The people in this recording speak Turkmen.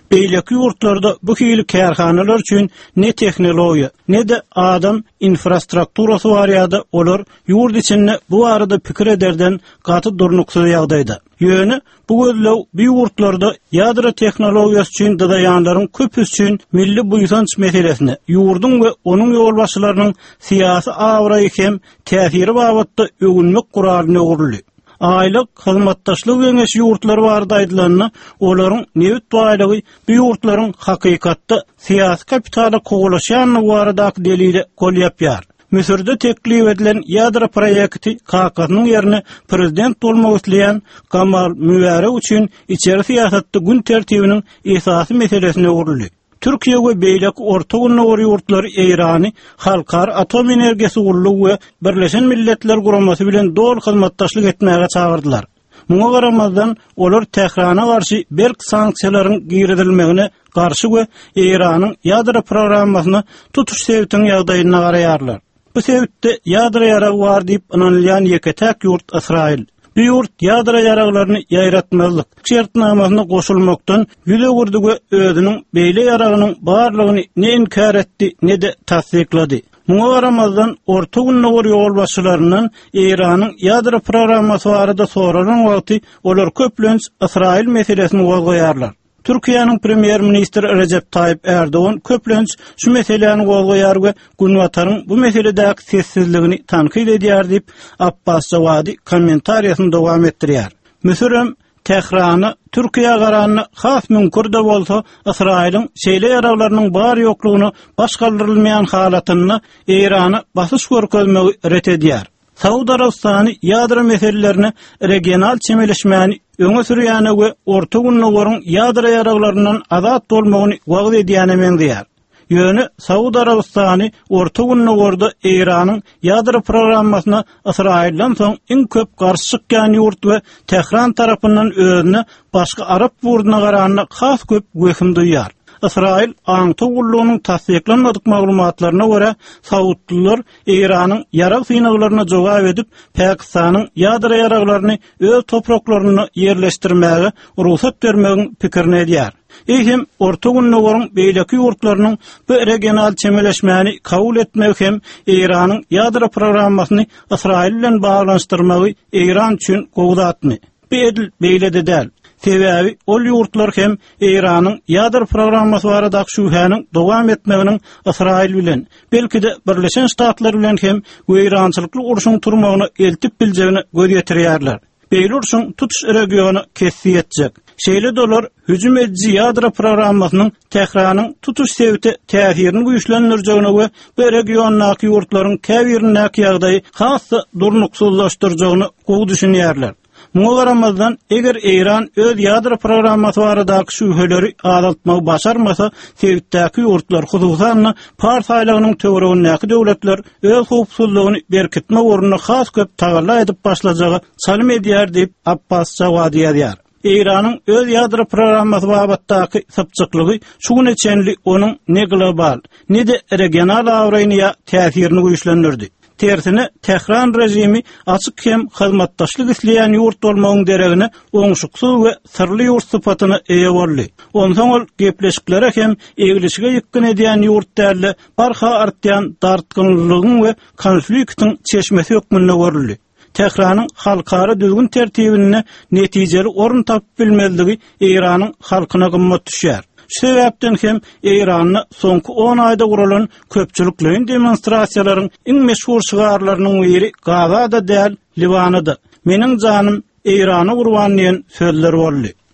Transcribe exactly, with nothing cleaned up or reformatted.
Beýleki ýurtlarda bu hili kärhanalar üçin ne tehnologiýa, ne de adam infrastrukturasy bar ýa-da olar ýurt içinde bu arada pikir ederden gaty durnuksuz ýagdaýda. Ýöne bu gözlew bu ýurtlarda ýadra tehnologiýasy üçin dadaýanlaryň köp üçin milli buýsanç meselesine, ýurdun we onuň ýolbaşçylarynyň syýasy awraýy hem täsiri babatda öňünmek guralyny öwrüli. Aylyk hyzmatdaşlyk öňeş ýurtlary barda aýdylanna, olaryň nebit baýlygy bu ýurtlaryň hakykatda syýasy kapitaly goýulaşýanyny baradaky delili golýapýar. Müsürde teklif edilen ýadra proýekti K K N'yň ýerine prezident bolmak isleýän Gamal Mübarek üçin içeri syýasatda gün tertibiniň esasy meselesine öwrüli. Türkiýe we beýleki orta gunnawy ýurtlary Eýrany halkar atom energiýasy gurulugy we Birleşen Milletler Guramasy bilen dol hyzmatdaşlyk etmäge çagyrdylar. Muňa garamazdan olar Tehrana garşy berk sanksiýalaryň giridilmegine garşy we Eýranyň ýadra programmasyny tutuş sebäpini ýagdaýyna garaýarlar. Bu sebäpde ýadra ýaragy bar diýip ananylýan ýeketäk ýurt Israil. Bu ýurt ýadra ýaraglaryny ýaýratmazlyk şertnamasyna goşulmakdan ýüze gurdy we özüniň beýle ýaragynyň barlygyny ne inkar etdi, ne de tasdiklady. Muňa garamazdan orta gunnawy ýolbaşçylarynyň Eýranyň ýadra programmasy barada soralan wagty olar köplenç Israil meselesini goýarlar. Türkiýanyň premier ministri Recep Tayyip Erdoğan köplenç şu meseleni golgoýar we Günwataryň bu meseledäki sessizligini tankyd edýär diýip Abbas Jawadi kommentariýasyny dowam etdirýär. Müsürem Tehrany Türkiýe garanyny has mümkin de bolsa Israiliň şeýle ýaraglarynyň bar ýoklugyny başgaldyrylmaýan halatyny Eýrany basyş görkezmegi ret edýär. Saudi Arabistany ýadra meselelerini regional çemeleşmäni öňe sürýäne we orta gunnawaryň ýadra ýaraglaryndan azat bolmagyny wagt edýäne meňdýär. Ýöne Saudi Arabistany orta gunnawarda Eýranyň ýadra programmasyna Israilden soň iň köp garşy çykýan ýurt we Tehran tarapyndan özüne başga Arap ýurduna garanyna has köp göhüm duýar. Israil aňty gullugynyň tasdiklanmadyk maglumatlaryna görä Saudlylar Eýranyň ýarag synaglaryna jogap edip Pakistanyň ýadra ýaraglaryny öz topraklaryna ýerleşdirmäge ruhsat bermegiň pikirini edýär. Eýhem orta gunnawaryň beýleki ýurtlarynyň bu regional çemeleşmäni kabul etmek hem Eýranyň ýadra programmasyny Israil bilen baglanşdyrmagy Eýran üçin gowdatmy. Bu edil beýle dedäl. Sebäbi ol ýurtlar hem Eýranyň ýadra programmasy baradaky şübhäniň dowam etmeginiň Israil bilen, belki de Birleşen Ştatlar bilen hem Eýrançylykly uruşyň turmagyny eltip biljegini göz ýetirýärler. Beýle uruşyň tutuş regiony kessi etjek. Şeýle dolar hüjüm edici ýadra programmasynyň Tehranyň tutuş sebäti täsirini güýçlendirjegine we bu regiondaky ýurtlaryň käbirindäki ýagdaýy hasy durnuksuzlaşdyrjagyny gowy düşünýärler. Muňa garamazdan eger Eýran öz ýadra programmasy baradaky şübheleri azaltmagy başarmasa, sebäpdäki ýurtlar hususan partiýalarynyň töweregindäki döwletler öz howpsuzlygyny berkitme ornuny has köp tagalla edip başlajagy salym edýär diýip Abbas Jawadi ýazýar. Eýranyň öz ýadra programmasy babatdaky sypçyklygy şuňa çenli onuň ne global, ne de regional awraýyna täsirini güýçlendirdi. Tersine Tehran rejimi açyk hem hyzmatdaşlyk isleýän ýurt bolmagyň deregine oňşuksyz we sirli ýurt sypatyny eýe boldy. Ondan ol gepleşiklere hem egilişige ýykyn edýän ýurt däli barha artýan dartgynlygyň we konfliktiň çeşmesi ýokmyna görüldi. Tehranyň halkara düzgün tertibine netijeli orun tapyp bilmezligi Eýranyň halkyna gymmat düşýär. Şu sebäpden hem Eýranyň soňky on aýda guralan köpçülikliň demonstrasiýalaryň iň meşhur şygarlarynyň biri Gazada däl, Libanada. Meniň janym Eýrany gurban diýen sözler boldy.